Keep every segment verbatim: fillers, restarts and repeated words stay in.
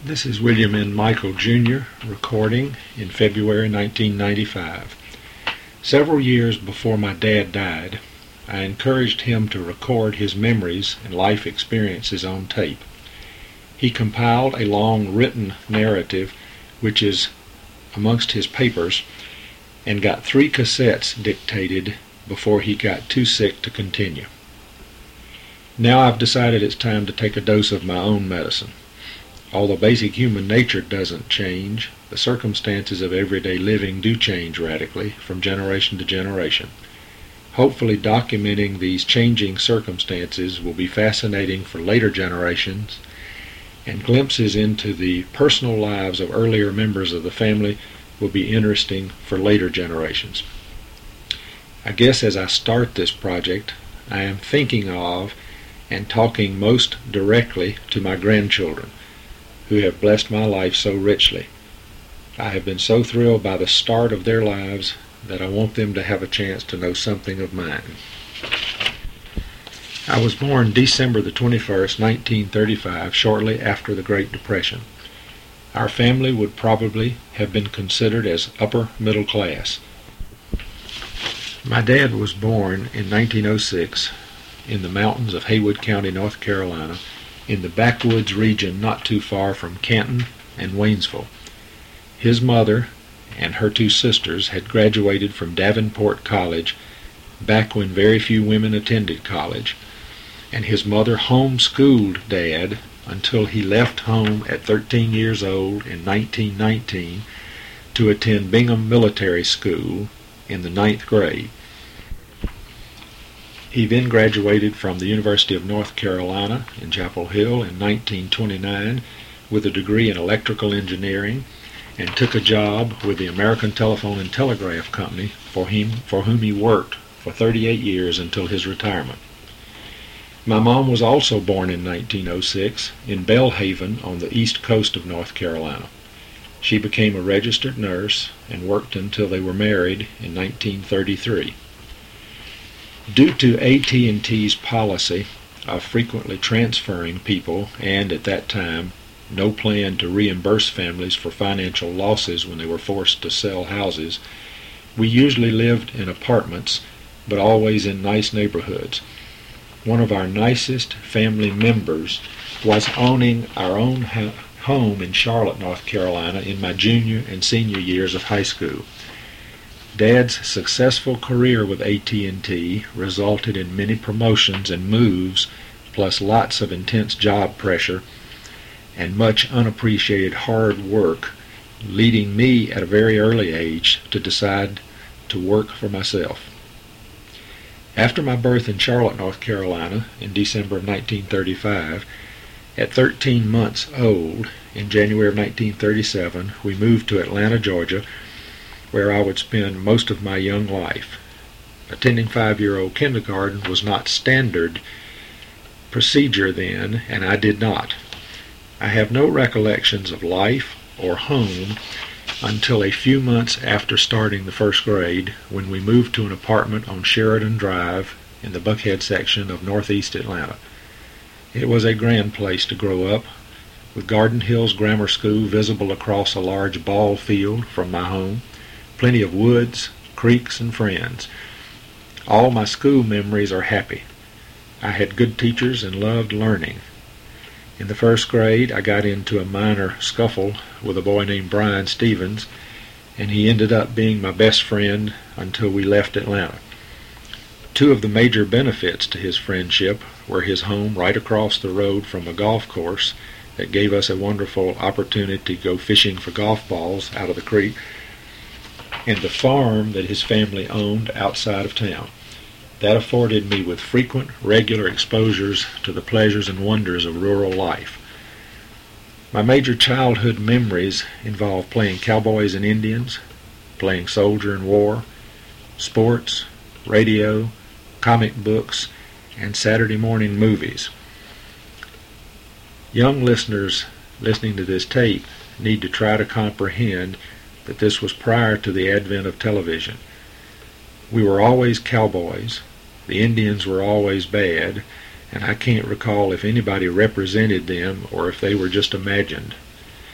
This is William N. Michael, Junior recording in February nineteen ninety-five. Several years before my dad died, I encouraged him to record his memories and life experiences on tape. He compiled a long written narrative which is amongst his papers and got three cassettes dictated before he got too sick to continue. Now I've decided it's time to take a dose of my own medicine. Although basic human nature doesn't change, the circumstances of everyday living do change radically from generation to generation. Hopefully documenting these changing circumstances will be fascinating for later generations, and glimpses into the personal lives of earlier members of the family will be interesting for later generations. I guess as I start this project, I am thinking of and talking most directly to my grandchildren, who have blessed my life so richly. I have been so thrilled by the start of their lives that I want them to have a chance to know something of mine. I was born December the twenty-first, nineteen thirty-five, shortly after the Great Depression. Our family would probably have been considered as upper middle class. My dad was born in nineteen oh six in the mountains of Haywood County, North Carolina, in the backwoods region not too far from Canton and Waynesville. His mother and her two sisters had graduated from Davenport College back when very few women attended college, and his mother homeschooled Dad until he left home at thirteen years old in nineteen nineteen to attend Bingham Military School in the ninth grade. He then graduated from the University of North Carolina in Chapel Hill in nineteen twenty-nine with a degree in electrical engineering, and took a job with the American Telephone and Telegraph Company for him, for whom he worked for thirty-eight years until his retirement. My mom was also born in nineteen oh six in Belhaven on the east coast of North Carolina. She became a registered nurse and worked until they were married in nineteen thirty-three. Due to A T and T's policy of frequently transferring people and, at that time, no plan to reimburse families for financial losses when they were forced to sell houses, we usually lived in apartments, but always in nice neighborhoods. One of our nicest family members was owning our own ho- home in Charlotte, North Carolina in my junior and senior years of high school. Dad's successful career with A T and T resulted in many promotions and moves, plus lots of intense job pressure and much unappreciated hard work, leading me at a very early age to decide to work for myself. After my birth in Charlotte, North Carolina in December of nineteen thirty-five, at thirteen months old, in January of nineteen thirty-seven, we moved to Atlanta, Georgia, where I would spend most of my young life. Attending five-year-old kindergarten was not standard procedure then, and I did not. I have no recollections of life or home until a few months after starting the first grade, when we moved to an apartment on Sheridan Drive in the Buckhead section of northeast Atlanta. It was a grand place to grow up, with Garden Hills Grammar School visible across a large ball field from my home, plenty of woods, creeks, and friends. All my school memories are happy. I had good teachers and loved learning. In the first grade, I got into a minor scuffle with a boy named Brian Stevens, and he ended up being my best friend until we left Atlanta. Two of the major benefits to his friendship were his home right across the road from a golf course that gave us a wonderful opportunity to go fishing for golf balls out of the creek, and the farm that his family owned outside of town. That afforded me with frequent, regular exposures to the pleasures and wonders of rural life. My major childhood memories involve playing cowboys and Indians, playing soldier in war, sports, radio, comic books, and Saturday morning movies. Young listeners listening to this tape need to try to comprehend that this was prior to the advent of television. We were always cowboys, the Indians were always bad, and I can't recall if anybody represented them or if they were just imagined.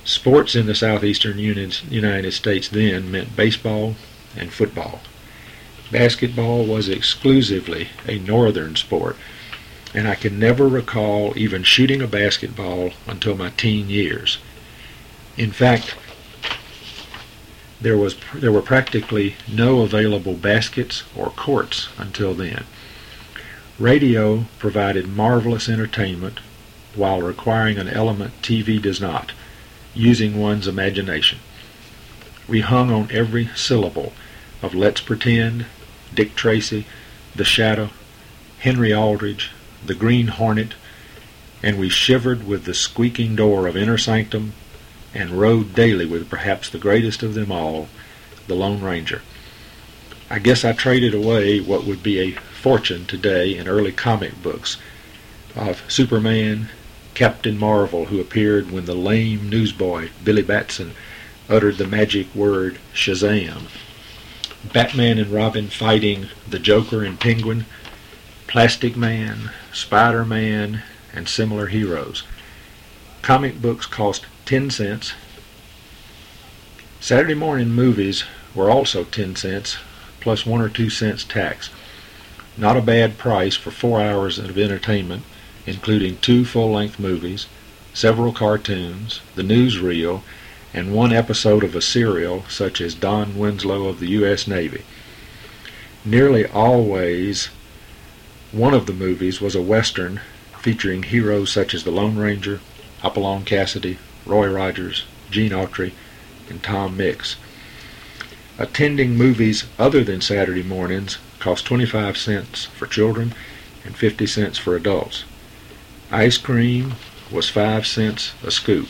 Sports in the southeastern United States then meant baseball and football. Basketball was exclusively a northern sport, and I can never recall even shooting a basketball until my teen years. In fact, there was there were practically no available baskets or courts until then. Radio provided marvelous entertainment while requiring an element T V does not, using one's imagination. We hung on every syllable of Let's Pretend, Dick Tracy, The Shadow, Henry Aldridge, The Green Hornet, and we shivered with the squeaking door of Inner Sanctum and rode daily with perhaps the greatest of them all, the Lone Ranger. I guess I traded away what would be a fortune today in early comic books of Superman, Captain Marvel, who appeared when the lame newsboy Billy Batson uttered the magic word Shazam, Batman and Robin fighting the Joker and Penguin, Plastic Man, Spider-Man, and similar heroes. Comic books cost ten cents. Saturday morning movies were also ten cents, plus one or two cents tax. Not a bad price for four hours of entertainment, including two full-length movies, several cartoons, the newsreel, and one episode of a serial such as Don Winslow of the U S Navy. Nearly always, one of the movies was a Western featuring heroes such as the Lone Ranger, Hopalong Cassidy, Roy Rogers, Gene Autry, and Tom Mix. Attending movies other than Saturday mornings cost twenty-five cents for children and fifty cents for adults. Ice cream was five cents a scoop.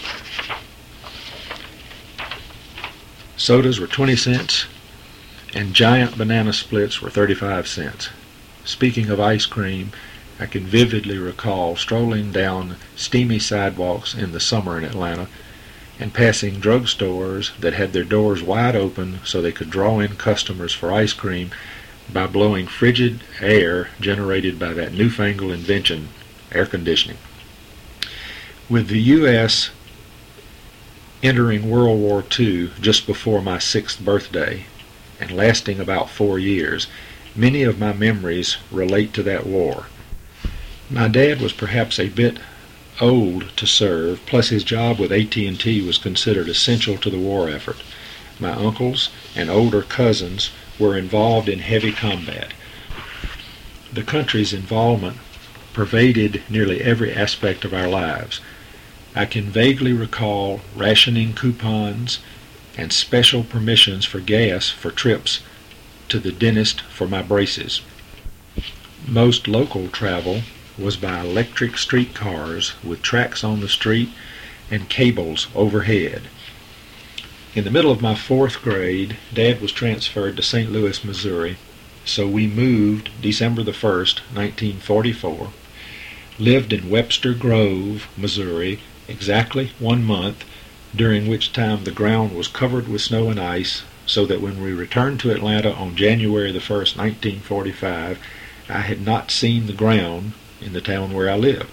Sodas were twenty cents, and giant banana splits were thirty-five cents. Speaking of ice cream, I can vividly recall strolling down steamy sidewalks in the summer in Atlanta and passing drugstores that had their doors wide open so they could draw in customers for ice cream by blowing frigid air generated by that newfangled invention, air conditioning. With the U S entering World War Two just before my sixth birthday and lasting about four years, many of my memories relate to that war. My dad was perhaps a bit old to serve, plus his job with A T and T was considered essential to the war effort. My uncles and older cousins were involved in heavy combat. The country's involvement pervaded nearly every aspect of our lives. I can vaguely recall rationing coupons and special permissions for gas for trips to the dentist for my braces. Most local travel was by electric streetcars with tracks on the street and cables overhead. In the middle of my fourth grade, Dad was transferred to Saint Louis, Missouri, so we moved December the first, nineteen forty-four, lived in Webster Grove, Missouri, exactly one month, during which time the ground was covered with snow and ice, so that when we returned to Atlanta on January the first, nineteen forty-five, I had not seen the ground in the town where I lived.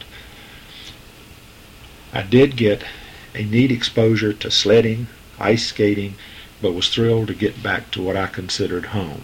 I did get a neat exposure to sledding, ice skating, but was thrilled to get back to what I considered home.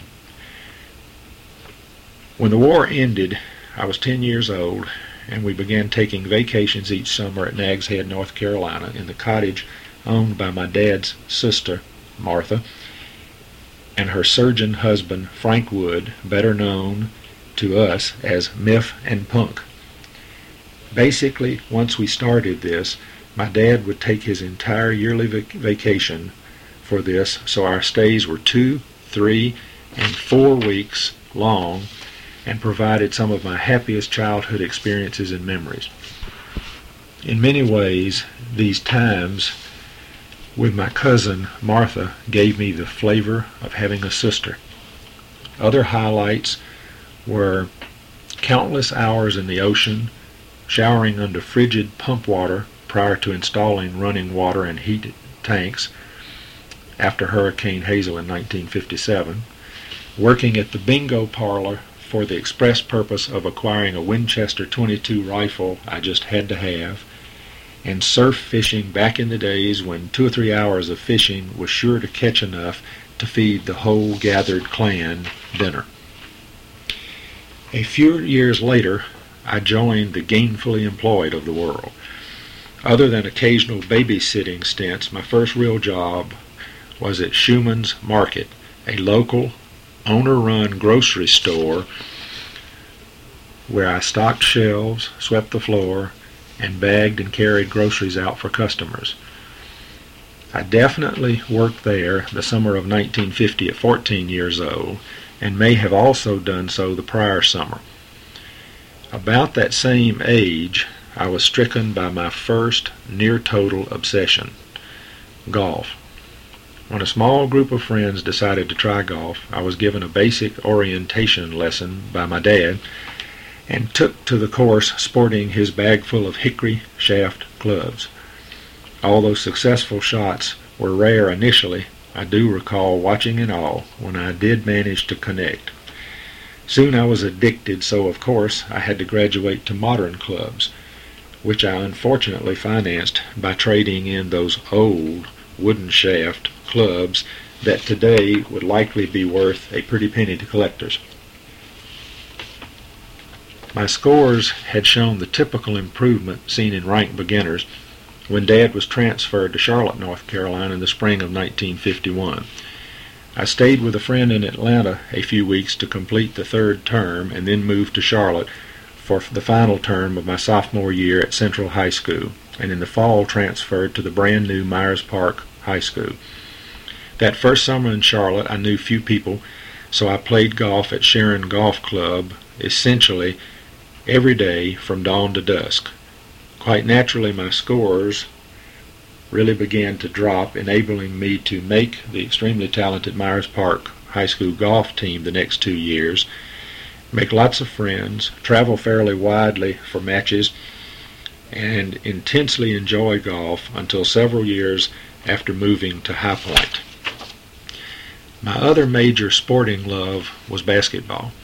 When the war ended, I was ten years old, and we began taking vacations each summer at Nags Head, North Carolina, in the cottage owned by my dad's sister, Martha, and her surgeon husband, Frank Wood, better known to us as Miff and Punk. Basically, once we started this, my dad would take his entire yearly vac- vacation for this, so our stays were two, three, and four weeks long, and provided some of my happiest childhood experiences and memories. In many ways, these times with my cousin Martha gave me the flavor of having a sister. Other highlights were countless hours in the ocean, showering under frigid pump water prior to installing running water and heated tanks after Hurricane Hazel in nineteen fifty-seven, working at the bingo parlor for the express purpose of acquiring a Winchester twenty-two rifle I just had to have, and surf fishing back in the days when two or three hours of fishing was sure to catch enough to feed the whole gathered clan dinner. A few years later, I joined the gainfully employed of the world. Other than occasional babysitting stints, my first real job was at Schuman's Market, a local, owner-run grocery store where I stocked shelves, swept the floor, and bagged and carried groceries out for customers. I definitely worked there the summer of nineteen fifty at fourteen years old, and may have also done so the prior summer. About that same age, I was stricken by my first near-total obsession, golf. When a small group of friends decided to try golf, I was given a basic orientation lesson by my dad and took to the course sporting his bag full of hickory shaft clubs. Although successful shots were rare initially, I do recall watching in awe when I did manage to connect. Soon I was addicted, so of course I had to graduate to modern clubs, which I unfortunately financed by trading in those old wooden shaft clubs that today would likely be worth a pretty penny to collectors. My scores had shown the typical improvement seen in ranked beginners when Dad was transferred to Charlotte, North Carolina in the spring of nineteen fifty-one. I stayed with a friend in Atlanta a few weeks to complete the third term and then moved to Charlotte for the final term of my sophomore year at Central High School, and in the fall transferred to the brand new Myers Park High School. That first summer in Charlotte I knew few people, so I played golf at Sharon Golf Club essentially every day from dawn to dusk. Quite naturally, my scores really began to drop, enabling me to make the extremely talented Myers Park High School golf team the next two years, make lots of friends, travel fairly widely for matches, and intensely enjoy golf until several years after moving to High Point. My other major sporting love was basketball.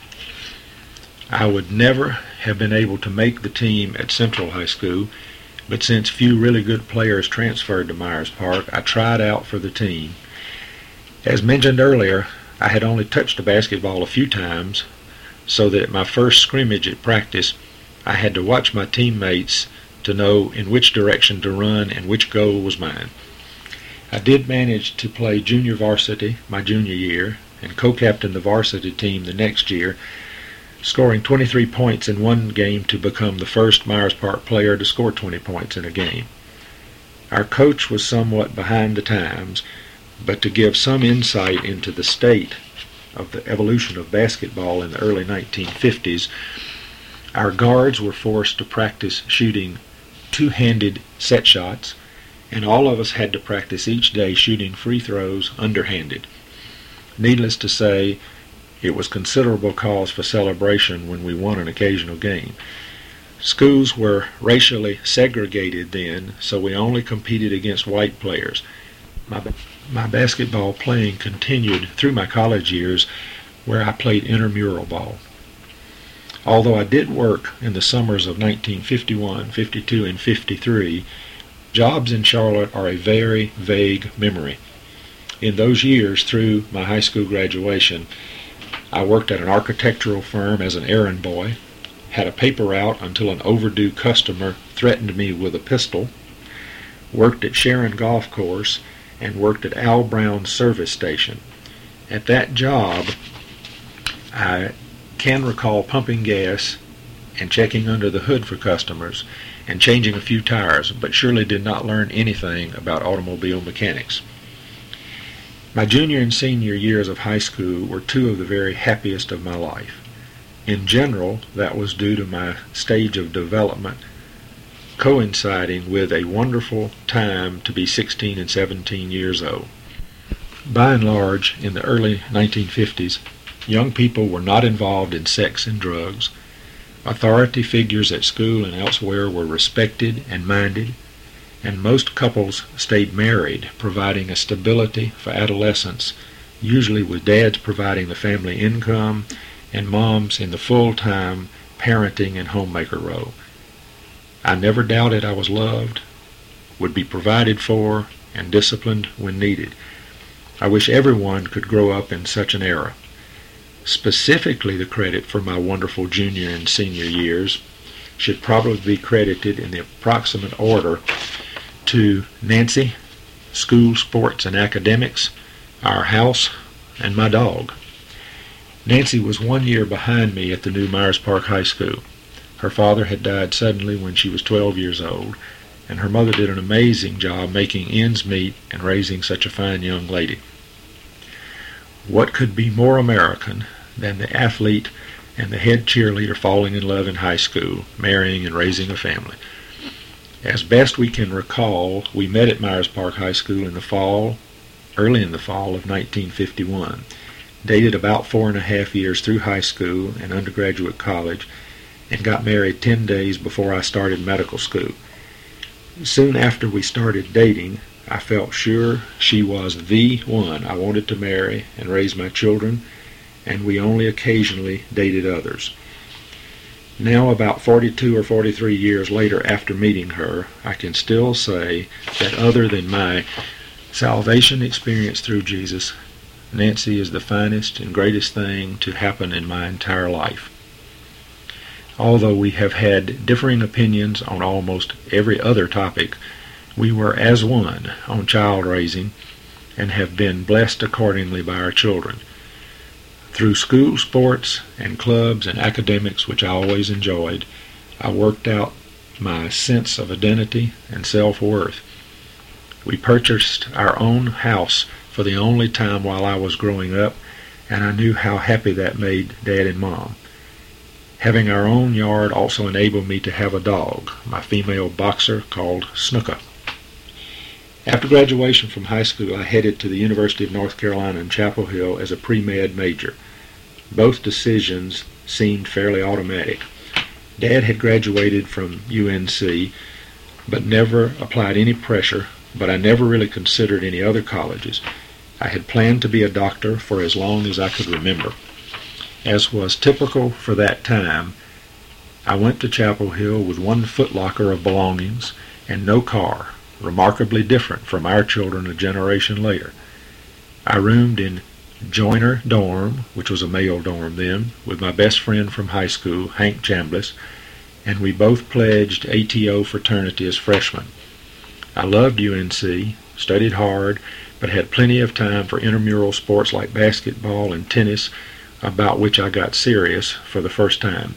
I would never have been able to make the team at Central High School, but since few really good players transferred to Myers Park, I tried out for the team. As mentioned earlier, I had only touched a basketball a few times, so that at my first scrimmage at practice, I had to watch my teammates to know in which direction to run and which goal was mine. I did manage to play junior varsity my junior year and co-captained the varsity team the next year, scoring twenty-three points in one game to become the first Myers Park player to score twenty points in a game. Our coach was somewhat behind the times, but to give some insight into the state of the evolution of basketball in the early nineteen fifties, our guards were forced to practice shooting two-handed set shots, and all of us had to practice each day shooting free throws underhanded. Needless to say, it was considerable cause for celebration when we won an occasional game. Schools were racially segregated then, so we only competed against white players. My, my basketball playing continued through my college years, where I played intramural ball. Although I did work in the summers of nineteen fifty-one, fifty-two, and fifty-three, jobs in Charlotte are a very vague memory. In those years, through my high school graduation, I worked at an architectural firm as an errand boy, had a paper route until an overdue customer threatened me with a pistol, worked at Sharon Golf Course, and worked at Al Brown's service station. At that job, I can recall pumping gas and checking under the hood for customers and changing a few tires, but surely did not learn anything about automobile mechanics. My junior and senior years of high school were two of the very happiest of my life. In general, that was due to my stage of development coinciding with a wonderful time to be sixteen and seventeen years old. By and large, in the early nineteen fifties, young people were not involved in sex and drugs. Authority figures at school and elsewhere were respected and minded, and most couples stayed married, providing a stability for adolescence, usually with dads providing the family income and moms in the full-time parenting and homemaker role. I never doubted I was loved, would be provided for, and disciplined when needed. I wish everyone could grow up in such an era. Specifically, the credit for my wonderful junior and senior years should probably be credited in the approximate order to Nancy, school, sports, and academics, our house, and my dog. Nancy was one year behind me at the new Myers Park High School. Her father had died suddenly when she was twelve years old, and her mother did an amazing job making ends meet and raising such a fine young lady. What could be more American than the athlete and the head cheerleader falling in love in high school, marrying and raising a family? As best we can recall, we met at Myers Park High School in the fall, early in the fall of nineteen fifty-one, dated about four and a half years through high school and undergraduate college, and got married ten days before I started medical school. Soon after we started dating, I felt sure she was the one I wanted to marry and raise my children, and we only occasionally dated others. Now, about forty-two or forty-three years later after meeting her, I can still say that other than my salvation experience through Jesus, Nancy is the finest and greatest thing to happen in my entire life. Although we have had differing opinions on almost every other topic, we were as one on child raising and have been blessed accordingly by our children. Through school sports and clubs and academics, which I always enjoyed, I worked out my sense of identity and self-worth. We purchased our own house for the only time while I was growing up, and I knew how happy that made Dad and Mom. Having our own yard also enabled me to have a dog, my female boxer called Snooka. After graduation from high school, I headed to the University of North Carolina in Chapel Hill as a pre-med major. Both decisions seemed fairly automatic. Dad had graduated from U N C, but never applied any pressure, but I never really considered any other colleges. I had planned to be a doctor for as long as I could remember. As was typical for that time, I went to Chapel Hill with one footlocker of belongings and no car, remarkably different from our children a generation later. I roomed in Joyner Dorm, which was a male dorm then, with my best friend from high school, Hank Chambliss, and we both pledged A T O fraternity as freshmen. I loved U N C, studied hard, but had plenty of time for intramural sports like basketball and tennis, about which I got serious for the first time.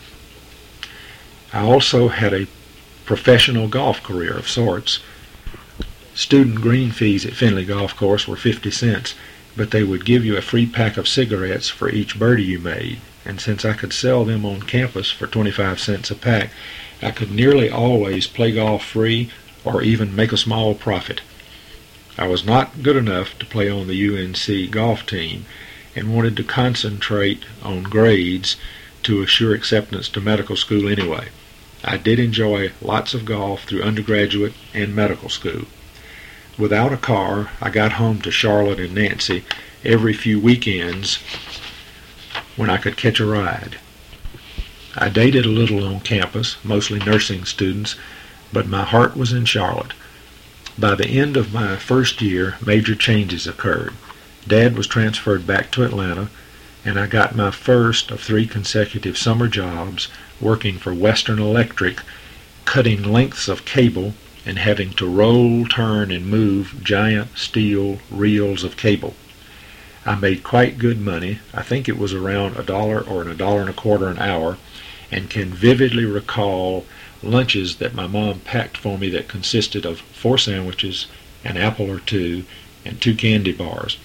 I also had a professional golf career of sorts. Student green fees at Finley Golf Course were fifty cents, but they would give you a free pack of cigarettes for each birdie you made, and since I could sell them on campus for twenty-five cents a pack, I could nearly always play golf free or even make a small profit. I was not good enough to play on the U N C golf team and wanted to concentrate on grades to assure acceptance to medical school anyway. I did enjoy lots of golf through undergraduate and medical school. Without a car, I got home to Charlotte and Nancy every few weekends when I could catch a ride. I dated a little on campus, mostly nursing students, but my heart was in Charlotte. By the end of my first year, major changes occurred. Dad was transferred back to Atlanta, and I got my first of three consecutive summer jobs working for Western Electric, cutting lengths of cable and having to roll, turn, and move giant steel reels of cable. I made quite good money. I think it was around a dollar or a dollar and a quarter an hour, and can vividly recall lunches that my mom packed for me that consisted of four sandwiches, an apple or two, and two candy bars.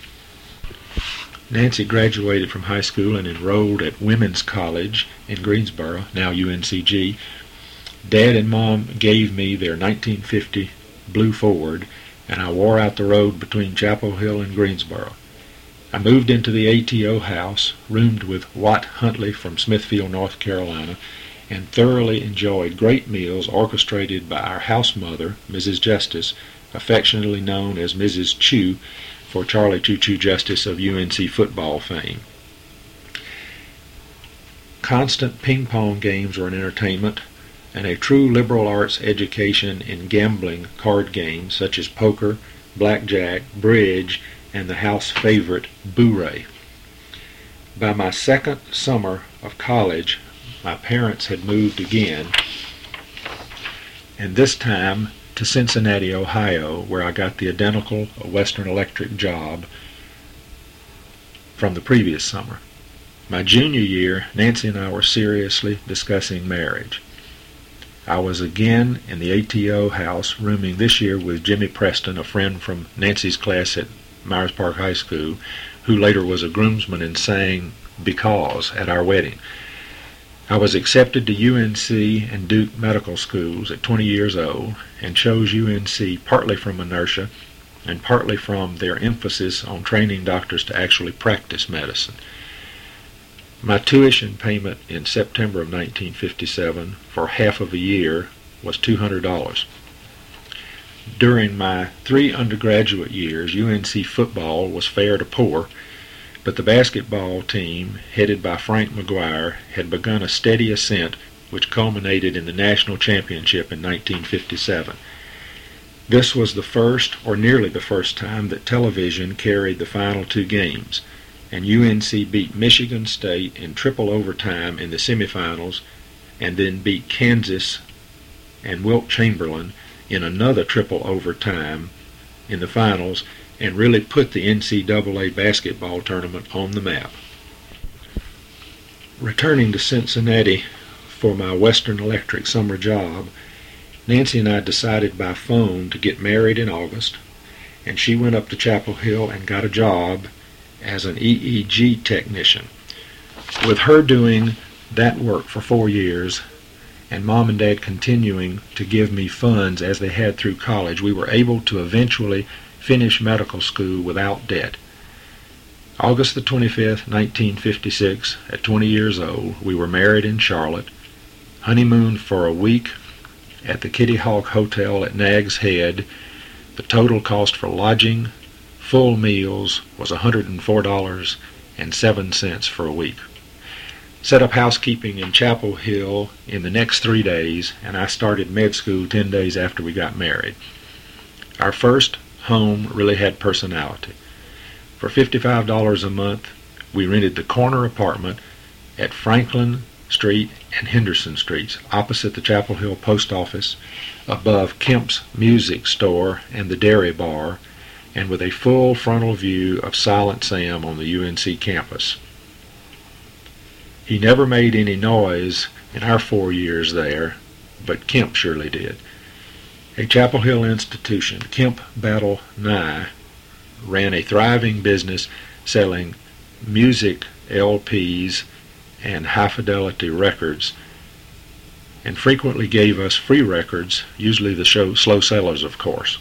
Nancy graduated from high school and enrolled at Women's College in Greensboro, now U N C G. Dad and Mom gave me their nineteen fifty blue Ford, and I wore out the road between Chapel Hill and Greensboro. I moved into the A T O house, roomed with Watt Huntley from Smithfield, North Carolina, and thoroughly enjoyed great meals orchestrated by our house mother, Missus Justice, affectionately known as Missus Chew, for Charlie Choo Choo Justice of U N C football fame. Constant ping-pong games were an entertainment, and a true liberal arts education in gambling card games such as poker, blackjack, bridge, and the house favorite, Boo-Ray. By my second summer of college, my parents had moved again, and this time to Cincinnati, Ohio, where I got the identical Western Electric job from the previous summer. My junior year, Nancy and I were seriously discussing marriage. I was again in the A T O house, rooming this year with Jimmy Preston, a friend from Nancy's class at Myers Park High School, who later was a groomsman and sang "Because" at our wedding. I was accepted to U N C and Duke medical schools at twenty years old, and chose U N C partly from inertia and partly from their emphasis on training doctors to actually practice medicine. My tuition payment in September of nineteen fifty-seven for half of a year was two hundred dollars. During my three undergraduate years, U N C football was fair to poor, but the basketball team, headed by Frank McGuire, had begun a steady ascent which culminated in the national championship in nineteen fifty-seven. This was the first, or nearly the first time, that television carried the final two games, and U N C beat Michigan State in triple overtime in the semifinals, and then beat Kansas and Wilt Chamberlain in another triple overtime in the finals, and really put the N C double A basketball tournament on the map. Returning to Cincinnati for my Western Electric summer job, Nancy and I decided by phone to get married in August, and she went up to Chapel Hill and got a job as an E E G technician. With her doing that work for four years, and Mom and Dad continuing to give me funds as they had through college, we were able to eventually finish medical school without debt. August the twenty-fifth, nineteen fifty-six, at twenty years old, we were married in Charlotte, honeymooned for a week at the Kitty Hawk Hotel at Nag's Head. The total cost for lodging, full meals, was one hundred four dollars and seven cents for a week. Set up housekeeping in Chapel Hill in the next three days, and I started med school ten days after we got married. Our first home really had personality. For fifty-five dollars a month, we rented the corner apartment at Franklin Street and Henderson Streets, opposite the Chapel Hill Post Office, above Kemp's Music Store and the Dairy Bar, and with a full frontal view of Silent Sam on the U N C campus. He never made any noise in our four years there, but Kemp surely did. A Chapel Hill institution, Kemp Battle Nye ran a thriving business selling music L Ps and high-fidelity records, and frequently gave us free records, usually the show slow sellers, of course.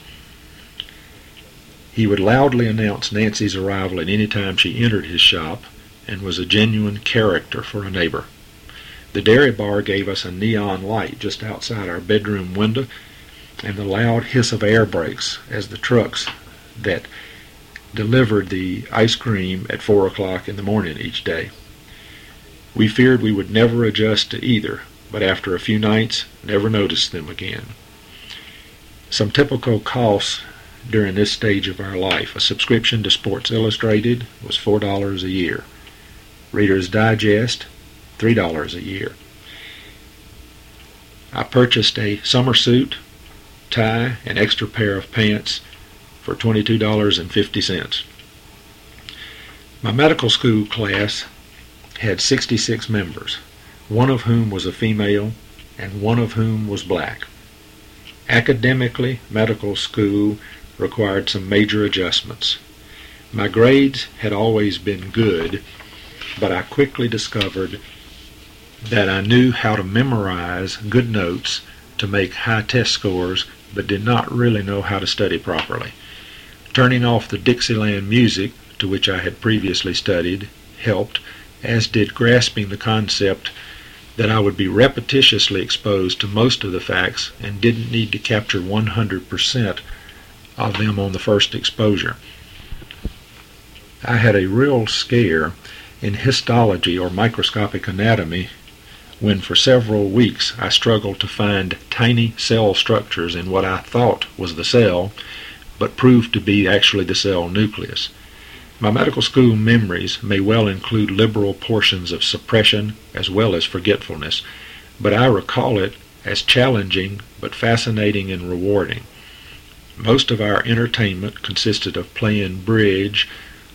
He would loudly announce Nancy's arrival at any time she entered his shop, and was a genuine character for a neighbor. The Dairy Bar gave us a neon light just outside our bedroom window, and the loud hiss of air brakes as the trucks that delivered the ice cream at four o'clock in the morning each day. We feared we would never adjust to either, but after a few nights, never noticed them again. Some typical costs during this stage of our life: a subscription to Sports Illustrated was four dollars a year. Reader's Digest, three dollars a year. I purchased a summer suit, tie, and extra pair of pants for twenty-two dollars and fifty cents. My medical school class had sixty-six members, one of whom was a female and one of whom was black. Academically, medical school required some major adjustments. My grades had always been good, but I quickly discovered that I knew how to memorize good notes to make high test scores, but did not really know how to study properly. Turning off the Dixieland music, to which I had previously studied, helped, as did grasping the concept that I would be repetitiously exposed to most of the facts and didn't need to capture one hundred percent of them on the first exposure. I had a real scare in histology or microscopic anatomy when for several weeks I struggled to find tiny cell structures in what I thought was the cell, but proved to be actually the cell nucleus. My medical school memories may well include liberal portions of suppression as well as forgetfulness, but I recall it as challenging but fascinating and rewarding. Most of our entertainment consisted of playing bridge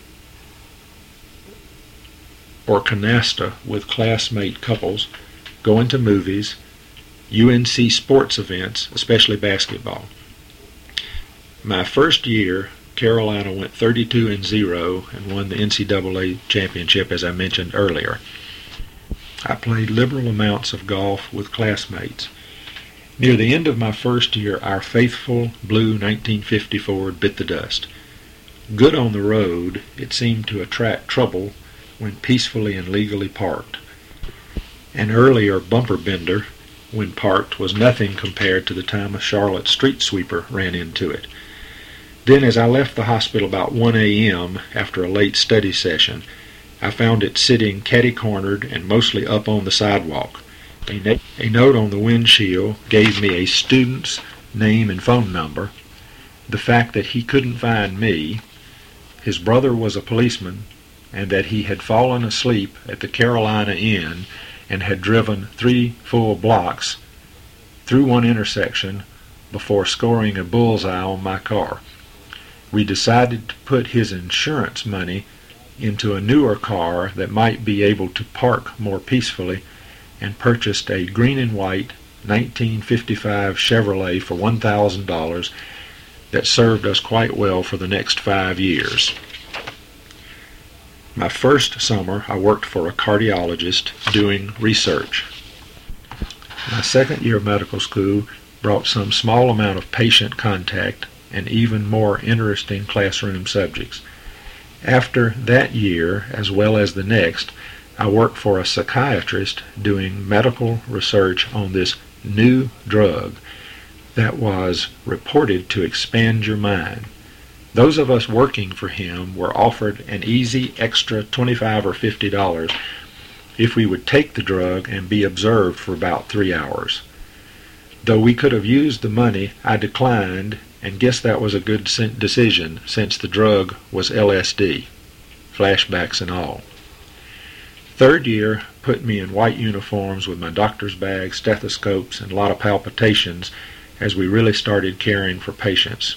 or canasta with classmate couples, going to movies, U N C sports events, especially basketball. My first year, Carolina went thirty-two and zero and won the N C double A championship, as I mentioned earlier. I played liberal amounts of golf with classmates. Near the end of my first year, our faithful blue nineteen fifty Ford bit the dust. Good on the road, it seemed to attract trouble when peacefully and legally parked. An earlier bumper bender, when parked, was nothing compared to the time a Charlotte street sweeper ran into it. Then, as I left the hospital about one a m after a late study session, I found it sitting catty-cornered and mostly up on the sidewalk. A, na- a note on the windshield gave me a student's name and phone number, the fact that he couldn't find me, his brother was a policeman, and that he had fallen asleep at the Carolina Inn and had driven three full blocks through one intersection before scoring a bullseye on my car. We decided to put his insurance money into a newer car that might be able to park more peacefully, and purchased a green and white nineteen fifty-five Chevrolet for one thousand dollars that served us quite well for the next five years. My first summer, I worked for a cardiologist doing research. My second year of medical school brought some small amount of patient contact and even more interesting classroom subjects. After that year, as well as the next, I worked for a psychiatrist doing medical research on this new drug that was reported to expand your mind. Those of us working for him were offered an easy extra twenty-five or fifty dollars if we would take the drug and be observed for about three hours. Though we could have used the money, I declined, and guess that was a good decision since the drug was L S D, flashbacks and all. Third year put me in white uniforms with my doctor's bag, stethoscopes, and a lot of palpitations as we really started caring for patients.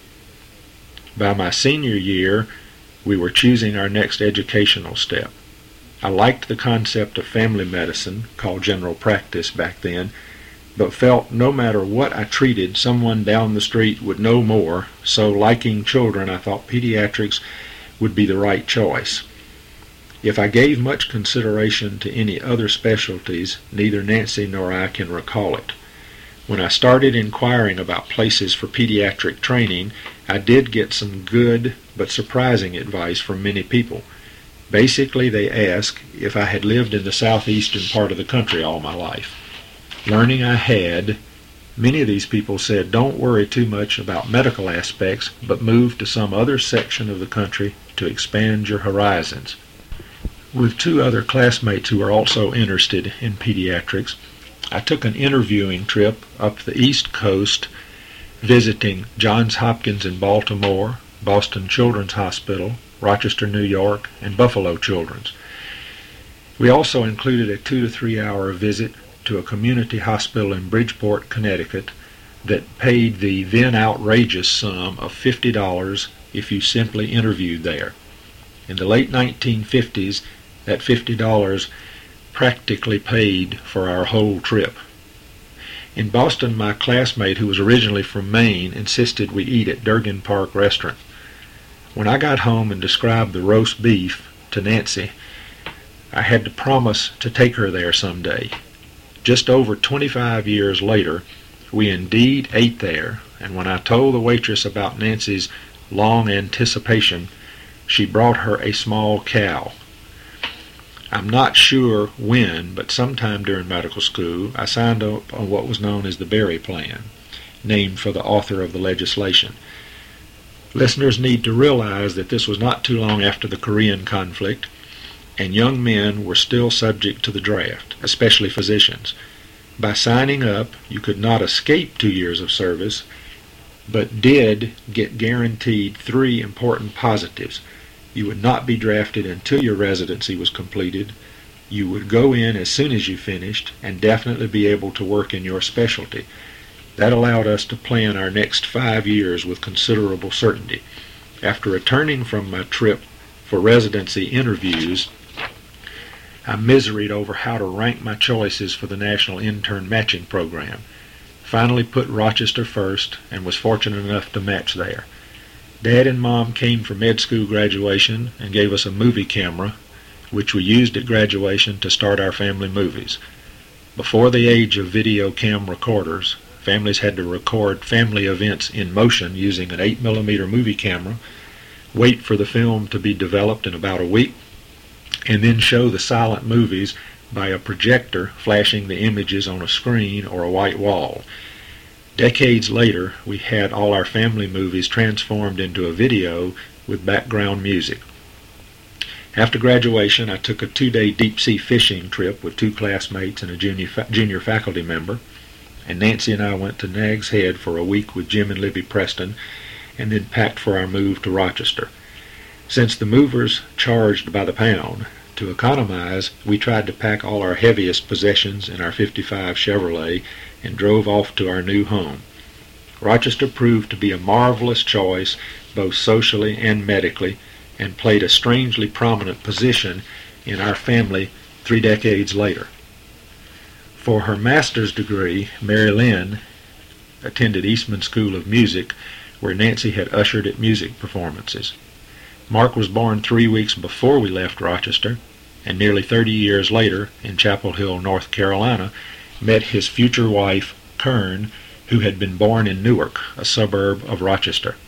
By my senior year, we were choosing our next educational step. I liked the concept of family medicine, called general practice back then, but felt no matter what I treated, someone down the street would know more, so liking children, I thought pediatrics would be the right choice. If I gave much consideration to any other specialties, neither Nancy nor I can recall it. When I started inquiring about places for pediatric training, I did get some good but surprising advice from many people. Basically, they asked if I had lived in the southeastern part of the country all my life. Learning I had, many of these people said don't worry too much about medical aspects, but move to some other section of the country to expand your horizons. With two other classmates who were also interested in pediatrics, I took an interviewing trip up the East Coast, visiting Johns Hopkins in Baltimore, Boston Children's Hospital, Rochester, New York, and Buffalo Children's. We also included a two to three hour visit to a community hospital in Bridgeport, Connecticut, that paid the then outrageous sum of fifty dollars if you simply interviewed there. In the late nineteen fifties, that fifty dollars practically paid for our whole trip. In Boston, my classmate, who was originally from Maine, insisted we eat at Durgan Park Restaurant. When I got home and described the roast beef to Nancy, I had to promise to take her there someday. Just over twenty-five years later, we indeed ate there, and when I told the waitress about Nancy's long anticipation, she brought her a small cow. I'm not sure when, but sometime during medical school, I signed up on what was known as the Berry Plan, named for the author of the legislation. Listeners need to realize that this was not too long after the Korean conflict, and young men were still subject to the draft, especially physicians. By signing up, you could not escape two years of service, but did get guaranteed three important positives. You would not be drafted until your residency was completed. You would go in as soon as you finished and definitely be able to work in your specialty. That allowed us to plan our next five years with considerable certainty. After returning from my trip for residency interviews, I miseried over how to rank my choices for the National Intern Matching Program. Finally put Rochester first and was fortunate enough to match there. Dad and Mom came for med school graduation and gave us a movie camera, which we used at graduation to start our family movies. Before the age of video cam recorders, families had to record family events in motion using an eight millimeter movie camera, wait for the film to be developed in about a week, and then show the silent movies by a projector flashing the images on a screen or a white wall. Decades later, we had all our family movies transformed into a video with background music. After graduation, I took a two-day deep-sea fishing trip with two classmates and a junior, fa- junior faculty member, and Nancy and I went to Nags Head for a week with Jim and Libby Preston, and then packed for our move to Rochester. Since the movers charged by the pound, to economize, we tried to pack all our heaviest possessions in our fifty-five Chevrolet and drove off to our new home. Rochester proved to be a marvelous choice, both socially and medically, and played a strangely prominent position in our family three decades later. For her master's degree, Mary Lynn attended Eastman School of Music, where Nancy had ushered at music performances. Mark was born three weeks before we left Rochester, and nearly thirty years later, in Chapel Hill, North Carolina, met his future wife, Kern, who had been born in Newark, a suburb of Rochester.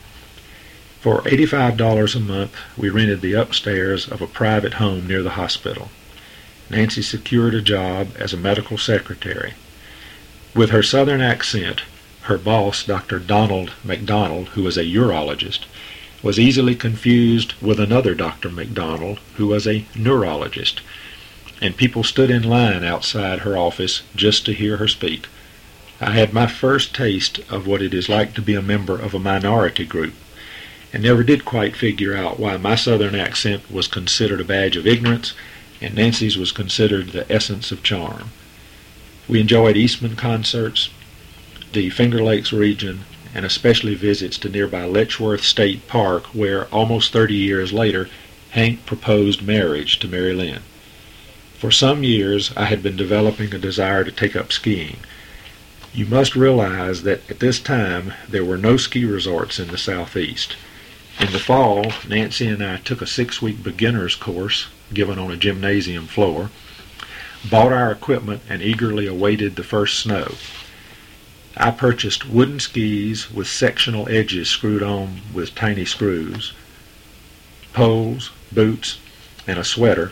For eighty-five dollars a month, we rented the upstairs of a private home near the hospital. Nancy secured a job as a medical secretary. With her southern accent, her boss, Doctor Donald McDonald, who was a urologist, was easily confused with another Doctor McDonald, who was a neurologist, and people stood in line outside her office just to hear her speak. I had my first taste of what it is like to be a member of a minority group, and never did quite figure out why my southern accent was considered a badge of ignorance and Nancy's was considered the essence of charm. We enjoyed Eastman concerts, the Finger Lakes region, and especially visits to nearby Letchworth State Park, where almost thirty years later Hank proposed marriage to Mary Lynn. For some years I had been developing a desire to take up skiing. You must realize that at this time there were no ski resorts in the southeast. In the fall, Nancy and I took a six-week beginner's course given on a gymnasium floor, bought our equipment, and eagerly awaited the first snow. I purchased wooden skis with sectional edges screwed on with tiny screws, poles, boots, and a sweater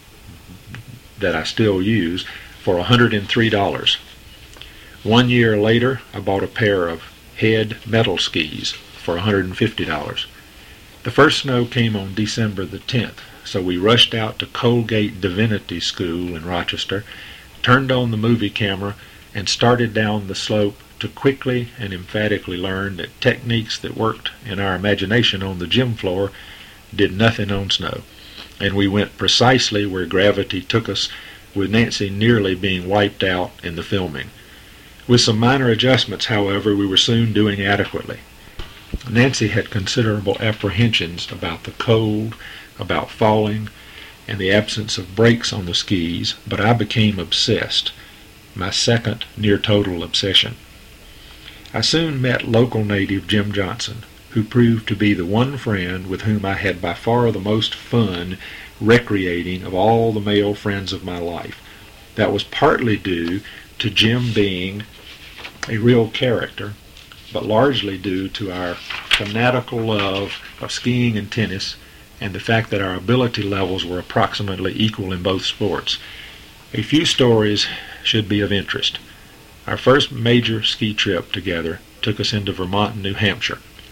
that I still use for one hundred three dollars. One year later, I bought a pair of Head metal skis for one hundred fifty dollars. The first snow came on December the tenth, so we rushed out to Colgate Divinity School in Rochester, turned on the movie camera, and started down the slope to quickly and emphatically learn that techniques that worked in our imagination on the gym floor did nothing on snow, and we went precisely where gravity took us, with Nancy nearly being wiped out in the filming. With some minor adjustments, however, we were soon doing adequately. Nancy had considerable apprehensions about the cold, about falling, and the absence of brakes on the skis, but I became obsessed, my second near-total obsession. I soon met local native Jim Johnson, who proved to be the one friend with whom I had by far the most fun recreating of all the male friends of my life. That was partly due to Jim being a real character, but largely due to our fanatical love of skiing and tennis and the fact that our ability levels were approximately equal in both sports. A few stories should be of interest. Our first major ski trip together took us into Vermont and New Hampshire.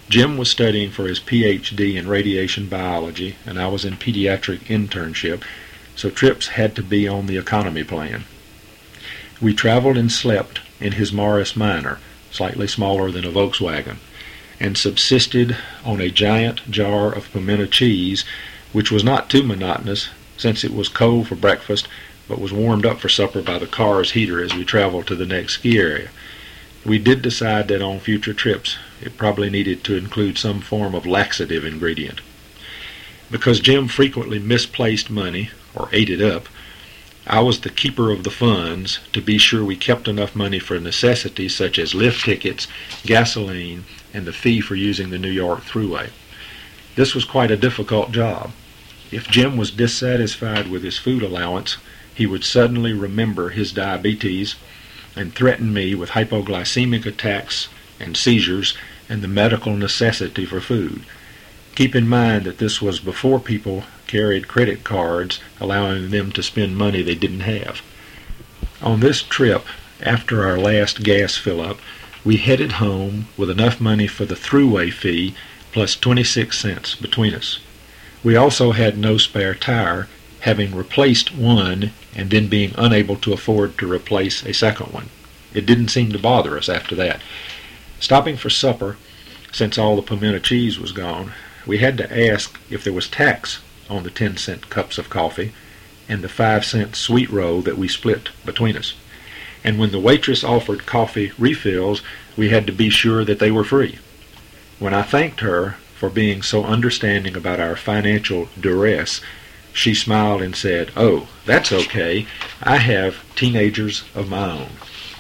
Jim was studying for his P H D in radiation biology, and I was in pediatric internship, so trips had to be on the economy plan. We traveled and slept in his Morris Minor, slightly smaller than a Volkswagen, and subsisted on a giant jar of pimento cheese, which was not too monotonous since it was cold for breakfast but was warmed up for supper by the car's heater as we traveled to the next ski area. We did decide that on future trips it probably needed to include some form of laxative ingredient. Because Jim frequently misplaced money, or ate it up, I was the keeper of the funds to be sure we kept enough money for necessities such as lift tickets, gasoline, and the fee for using the New York Thruway. This was quite a difficult job. If Jim was dissatisfied with his food allowance, he would suddenly remember his diabetes and threaten me with hypoglycemic attacks and seizures and the medical necessity for food. Keep in mind that this was before people carried credit cards, allowing them to spend money they didn't have. On this trip, after our last gas fill-up, we headed home with enough money for the throughway fee plus twenty-six cents between us. We also had no spare tire, having replaced one and then being unable to afford to replace a second one. It didn't seem to bother us after that. Stopping for supper, since all the pimento cheese was gone, we had to ask if there was tax on the ten cent cups of coffee and the five cent sweet roll that we split between us. And when the waitress offered coffee refills, we had to be sure that they were free. When I thanked her for being so understanding about our financial duress, she smiled and said, "Oh, that's okay. I have teenagers of my own."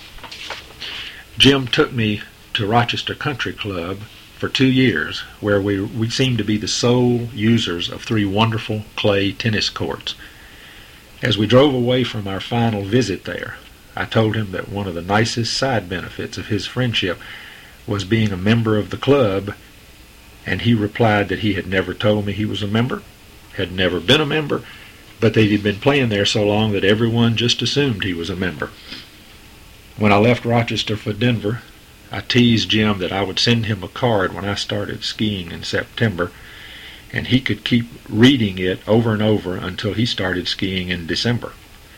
Jim took me to Rochester Country Club for two years, where we, we seemed to be the sole users of three wonderful clay tennis courts. As we drove away from our final visit there, I told him that one of the nicest side benefits of his friendship was being a member of the club, and he replied that he had never told me he was a member, had never been a member, but that he'd been playing there so long that everyone just assumed he was a member. When I left Rochester for Denver, I teased Jim that I would send him a card when I started skiing in September, and he could keep reading it over and over until he started skiing in December.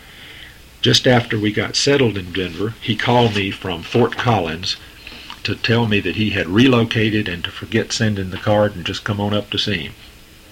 Just after we got settled in Denver, he called me from Fort Collins to tell me that he had relocated and to forget sending the card and just come on up to see him.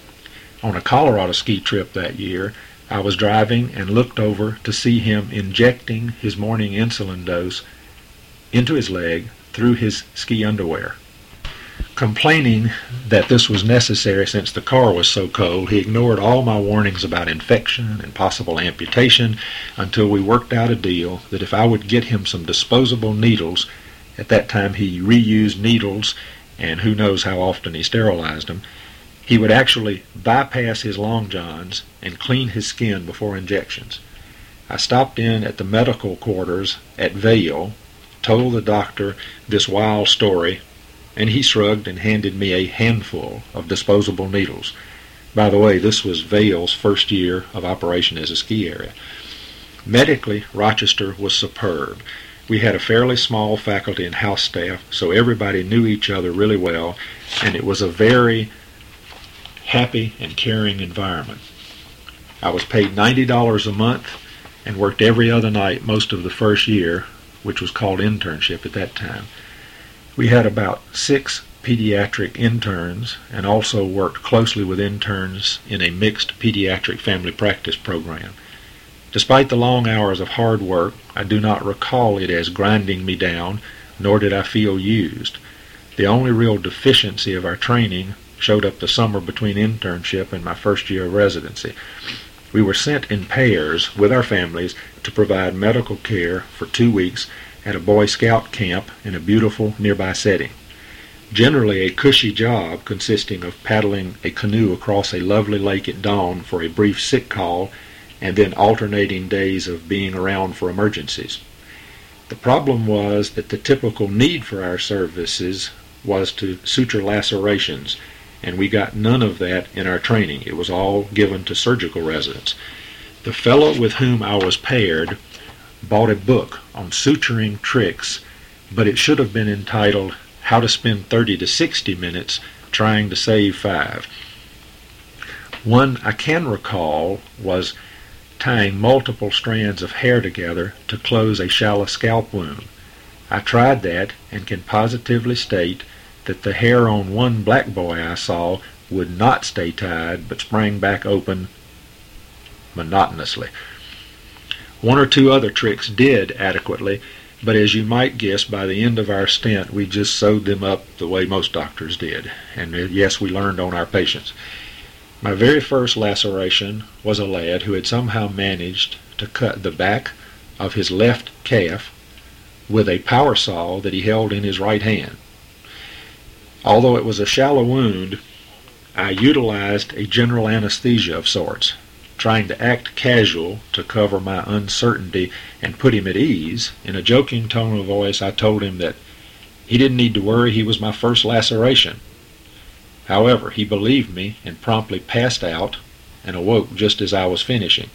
On a Colorado ski trip that year, I was driving and looked over to see him injecting his morning insulin dose into his leg through his ski underwear. Complaining that this was necessary since the car was so cold, he ignored all my warnings about infection and possible amputation until we worked out a deal that if I would get him some disposable needles, at that time he reused needles, and who knows how often he sterilized them, he would actually bypass his long johns and clean his skin before injections. I stopped in at the medical quarters at Vail, told the doctor this wild story, and he shrugged and handed me a handful of disposable needles. By the way, this was Vail's first year of operation as a ski area. Medically, Rochester was superb. We had a fairly small faculty and house staff, so everybody knew each other really well, and it was a very happy and caring environment. I was paid ninety dollars a month and worked every other night most of the first year, which was called internship at that time. We had about six pediatric interns and also worked closely with interns in a mixed pediatric family practice program. Despite the long hours of hard work, I do not recall it as grinding me down, nor did I feel used. The only real deficiency of our training showed up the summer between internship and my first year of residency. We were sent in pairs with our families to provide medical care for two weeks at a Boy Scout camp in a beautiful nearby setting. Generally a cushy job consisting of paddling a canoe across a lovely lake at dawn for a brief sick call and then alternating days of being around for emergencies. The problem was that the typical need for our services was to suture lacerations, and we got none of that in our training. It was all given to surgical residents. The fellow with whom I was paired bought a book on suturing tricks, but it should have been entitled how to spend thirty to sixty minutes trying to save five. One I can recall was tying multiple strands of hair together to close a shallow scalp wound. I tried that and can positively state that the hair on one black boy I saw would not stay tied but sprang back open monotonously. One or two other tricks did adequately, but as you might guess, by the end of our stint we just sewed them up the way most doctors did. And yes, we learned on our patients. My very first laceration was a lad who had somehow managed to cut the back of his left calf with a power saw that he held in his right hand. Although it was a shallow wound, I utilized a general anesthesia of sorts, trying to act casual to cover my uncertainty and put him at ease. In a joking tone of voice, I told him that he didn't need to worry, he was my first laceration. However, he believed me and promptly passed out and awoke just as I was finishing.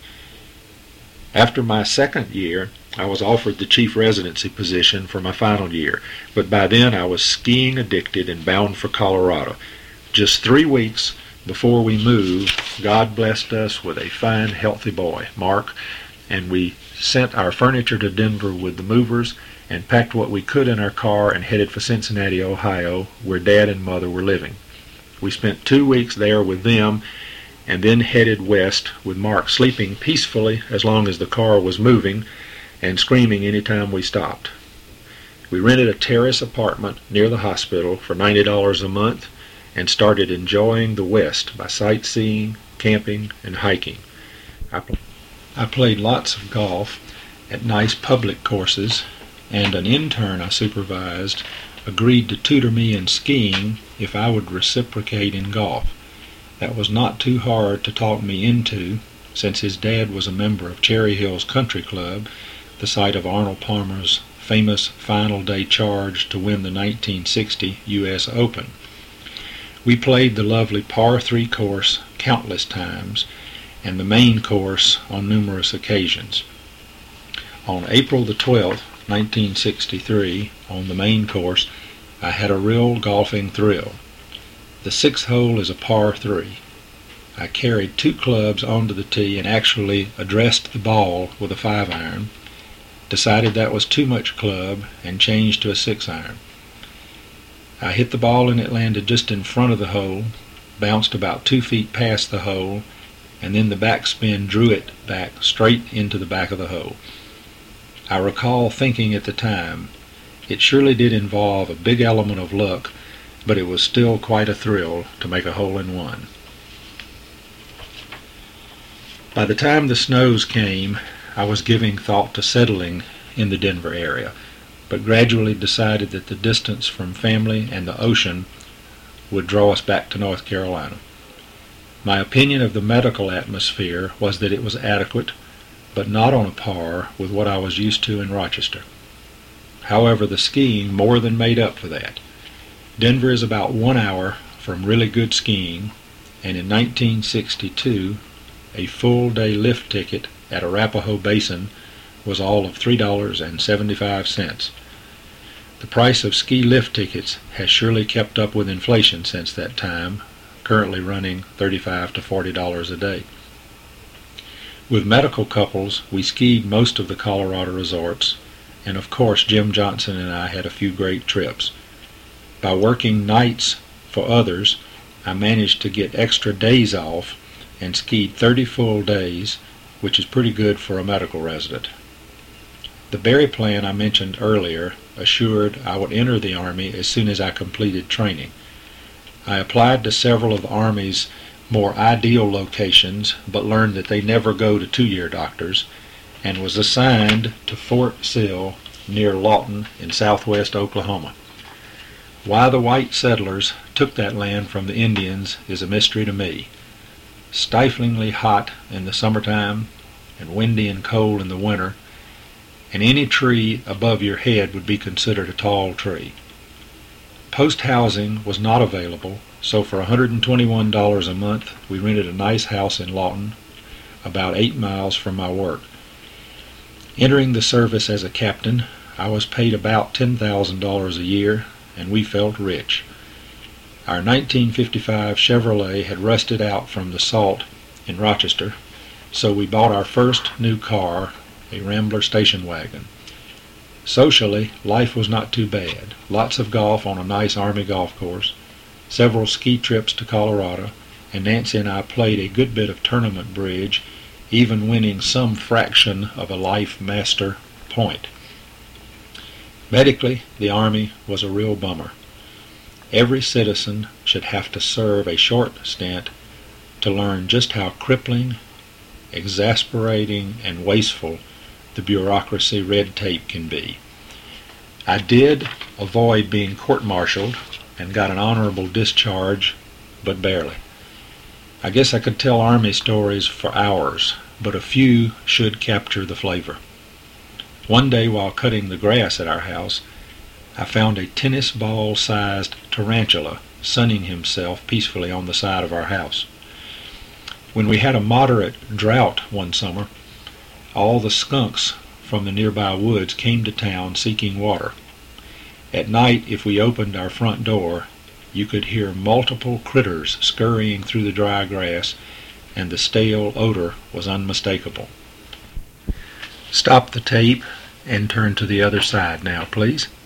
After my second year, I was offered the chief residency position for my final year, but by then I was skiing addicted and bound for Colorado. Just three weeks before we moved, God blessed us with a fine, healthy boy, Mark, and we sent our furniture to Denver with the movers and packed what we could in our car and headed for Cincinnati, Ohio, where Dad and Mother were living. We spent two weeks there with them and then headed west with Mark sleeping peacefully as long as the car was moving and screaming any time we stopped. We rented a terrace apartment near the hospital for ninety dollars a month and started enjoying the West by sightseeing, camping, and hiking. I, pl- I played lots of golf at nice public courses, and an intern I supervised agreed to tutor me in skiing if I would reciprocate in golf. That was not too hard to talk me into, since his dad was a member of Cherry Hills Country Club, the site of Arnold Palmer's famous final day charge to win the nineteen sixty U S Open. We played the lovely par three course countless times, and the main course on numerous occasions. On April the twelfth, nineteen sixty-three, on the main course, I had a real golfing thrill. The sixth hole is a par three. I carried two clubs onto the tee and actually addressed the ball with a five iron, decided that was too much club, and changed to a six iron. I hit the ball and it landed just in front of the hole, bounced about two feet past the hole, and then the backspin drew it back straight into the back of the hole. I recall thinking at the time, it surely did involve a big element of luck, but it was still quite a thrill to make a hole-in-one. By the time the snows came, I was giving thought to settling in the Denver area, but gradually decided that the distance from family and the ocean would draw us back to North Carolina. My opinion of the medical atmosphere was that it was adequate, but not on a par with what I was used to in Rochester. However, the skiing more than made up for that. Denver is about one hour from really good skiing, and in nineteen sixty-two, a full-day lift ticket at Arapahoe Basin was all of three dollars and seventy-five cents. The price of ski lift tickets has surely kept up with inflation since that time, currently running thirty-five to forty dollars a day. With medical couples, we skied most of the Colorado resorts, and of course Jim Johnson and I had a few great trips. By working nights for others, I managed to get extra days off and skied thirty full days, which is pretty good for a medical resident. The Berry plan I mentioned earlier assured I would enter the Army as soon as I completed training. I applied to several of the Army's more ideal locations, but learned that they never go to two-year doctors, and was assigned to Fort Sill near Lawton in southwest Oklahoma. Why the white settlers took that land from the Indians is a mystery to me. Stiflingly hot in the summertime and windy and cold in the winter, and any tree above your head would be considered a tall tree. Post housing was not available, so for one hundred twenty-one dollars a month we rented a nice house in Lawton, about eight miles from my work. Entering the service as a captain, I was paid about ten thousand dollars a year, and we felt rich. Our nineteen fifty-five Chevrolet had rusted out from the salt in Rochester, so we bought our first new car, a Rambler station wagon. Socially, life was not too bad. Lots of golf on a nice Army golf course, several ski trips to Colorado, and Nancy and I played a good bit of tournament bridge, even winning some fraction of a life master point. Medically, the Army was a real bummer. Every citizen should have to serve a short stint to learn just how crippling, exasperating, and wasteful the bureaucracy red tape can be. I did avoid being court-martialed and got an honorable discharge, but barely. I guess I could tell Army stories for hours, but a few should capture the flavor. One day while cutting the grass at our house, I found a tennis ball-sized tarantula sunning himself peacefully on the side of our house. When we had a moderate drought one summer, all the skunks from the nearby woods came to town seeking water. At night, if we opened our front door, you could hear multiple critters scurrying through the dry grass, and the stale odor was unmistakable. Stop the tape and turn to the other side now, please.